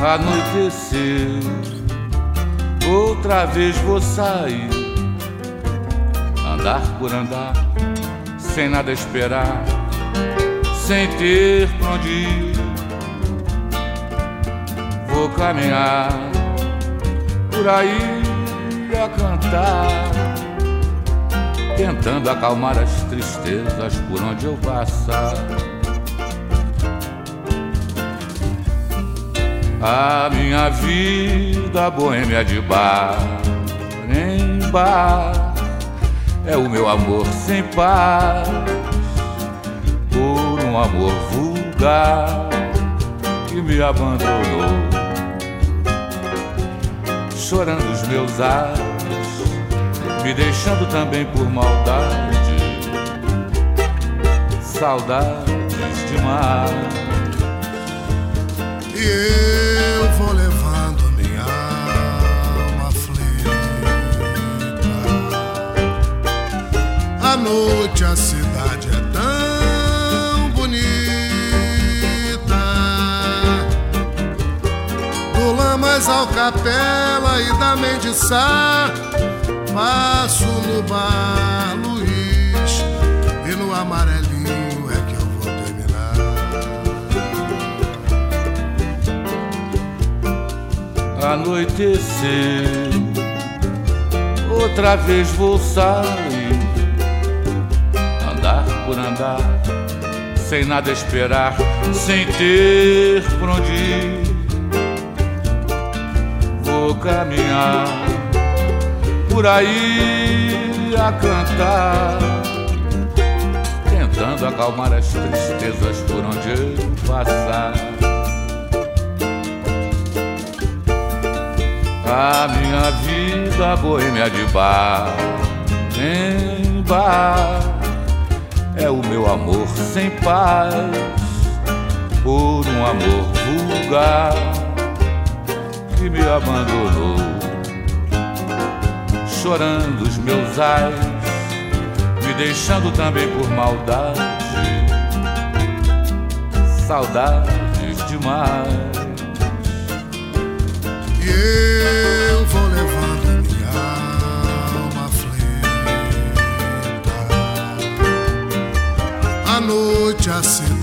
Anoiteceu, outra vez vou sair, andar por andar, sem nada esperar, sem ter pra onde ir. Vou caminhar por aí a cantar, tentando acalmar as tristezas por onde eu passar. A minha vida boêmia de bar em bar é o meu amor sem paz, por um amor vulgar que me abandonou, chorando os meus ares, me deixando também por maldade, saudades demais. E eu vou levando minha alma aflita. À noite a cidade é tão bonita, do Lamas ao Capela e da Mendiçá, passo no Bar Luiz e no Amarelinho é que eu vou terminar. Anoiteceu, outra vez vou sair, andar por andar, sem nada esperar, sem ter por onde ir. Vou caminhar por aí a cantar, tentando acalmar as tristezas por onde eu passar. A minha vida boêmia de bar em bar é o meu amor sem paz, por um amor vulgar que me abandonou, chorando os meus ais, me deixando também por maldade, saudades demais. E eu vou levando minha alma aflita. À noite a cidade